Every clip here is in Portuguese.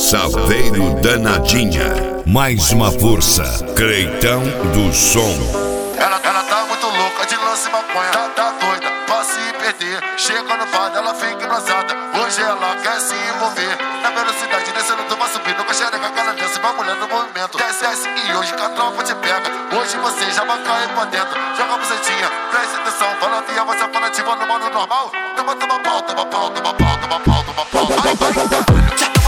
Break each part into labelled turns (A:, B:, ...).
A: Saveiro Danadinha, mais uma força, Creitão do som.
B: Ela tá muito louca de lance e maconha, tá doida pra se perder. Chega no bar, ela fica engraçada. Hoje ela quer se envolver. Na velocidade, descendo, tu vai subindo com a xereca, cara desce, vai mulher no movimento. Desce e hoje que a tropa te pega. Hoje você já vai cair pra dentro. Joga a bucetinha, presta atenção. Fala via, você fala ativa no modo normal. Toma pau, toma pau, toma pau, toma pau, toma pau. Vai, vai, vai.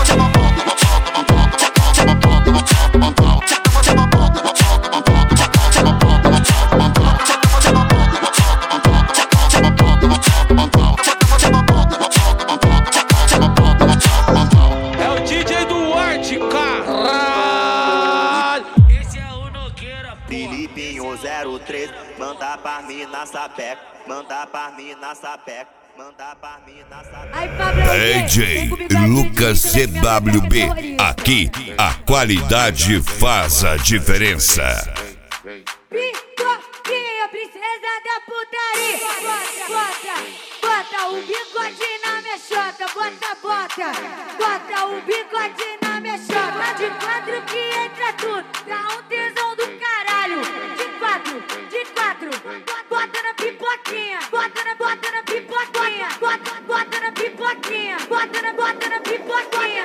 C: Filipinho 03, manda pra mim na sapeca, manda pra mim na sapeca, manda pra mim na sapeca.
A: DJ Lucas CWB, aqui a qualidade faz a diferença.
D: Picoquinha, princesa da putaria. Bota o bigode na minha chota. Bota o bigode na minha chota. De quatro que entra tudo, dá um tesão do caralho. De quatro, bota na pipoquinha. Bota na pipoquinha. Bota na pipoquinha. Bota na pipoquinha.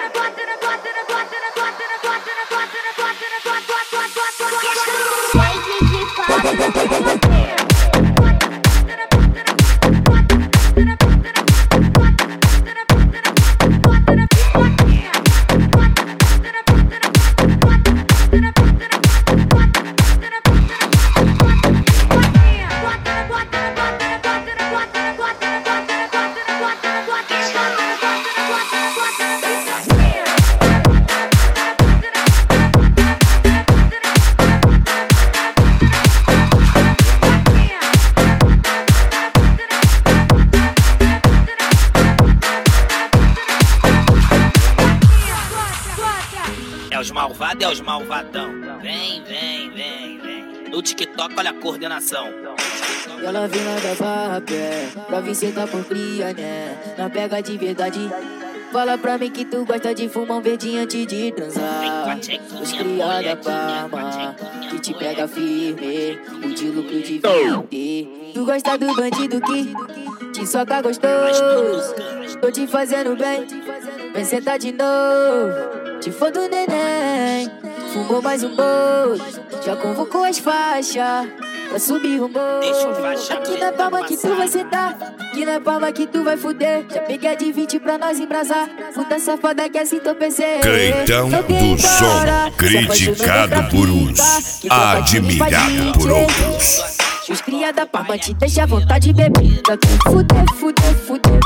E: É os malvadão. Vem. No TikTok, olha a coordenação.
F: Ela vem lá da barra, pé, pra vir sentar por cria, né? Não pega de verdade. Fala pra mim que tu gosta de fumar um verdinho antes de transar. Os cria da Parma, que te pega firme, o de lucro de vender. Tu gosta do bandido que te soca gostoso. Tô te fazendo bem, vem sentar de novo. Te for do neném, fumou mais um bolo. Já convocou as faixas pra subir o morro. Aqui na palma que tu vai sentar, aqui na palma que tu vai fuder. Já peguei de 20 pra nós embrasar. Puta safada que assim tô pensei.
A: Creitão do som, criticado por uns, admirado por outros.
F: Os cria da palma te deixa à vontade de beber. Pra tu fuder.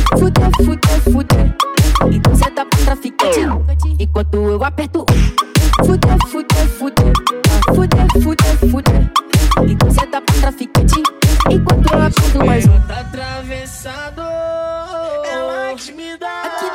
F: Então senta pro traficante enquanto eu aperto. Fuder. Então senta pro traficante enquanto eu aperto mais um.
G: Tá atravessado, ela que me dá.
F: Aqui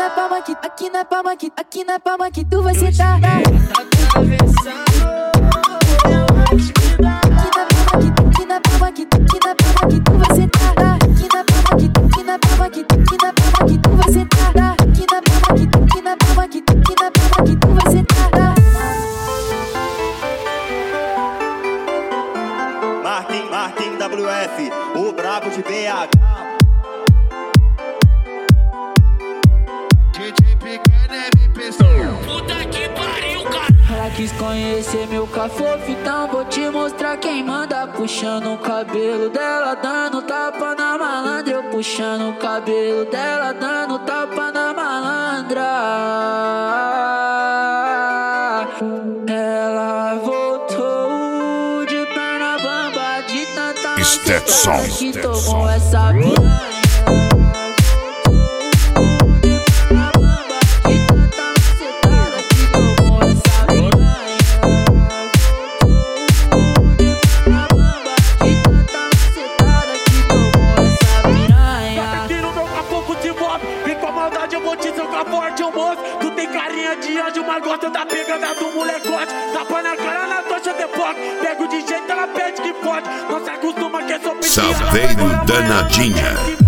F: na palma que tu vai sentar.
G: Tá atravessado, ela que me dá.
F: Aqui na palma que tu vai sentar. Aqui na palma que tu vai sentar. Aqui na palma que tu vai sentar.
C: Marquinhos WF, o brabo de BH.
B: DJ pequeno MP.
E: Puta que pariu, cara.
F: Ela quis conhecer meu cafofo, então vou te mostrar quem manda. Puxando o cabelo dela, dando tapa na malandra. Eu puxando o cabelo dela, dando tapa na malandra. Ela voltou de perna bamba, de tanta
A: Stetson.
F: que tomou essa piranha.
G: Tu tem carinha de anjo, mas gosta da pegada do molecote. Tapa na cara na tocha de poque. Pego de jeito, ela pede que pode. Não se acostuma que é só pedir.
A: Saveiro Danadinha.